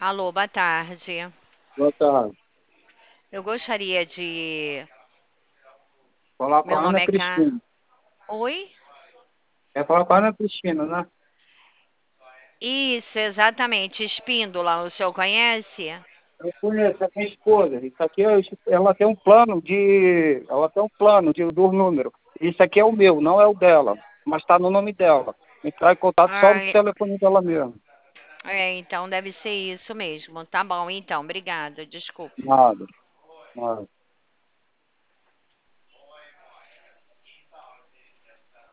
Alô, boa tarde. Boa tarde. Eu gostaria de. Falar com Meu a Ana nome é Cá. Cristina. Oi? É falar com a Ana Cristina, né? Isso, exatamente. Espíndola, o senhor conhece? Eu conheço, é minha esposa. Isso aqui, ela tem um plano ela tem um plano dos números. Isso aqui é o meu, não é o dela, mas está no nome dela. Entrar em contato só no Ai, telefone dela mesmo. então deve ser isso mesmo. Tá bom, então. Obrigada. Desculpe. Nada, nada.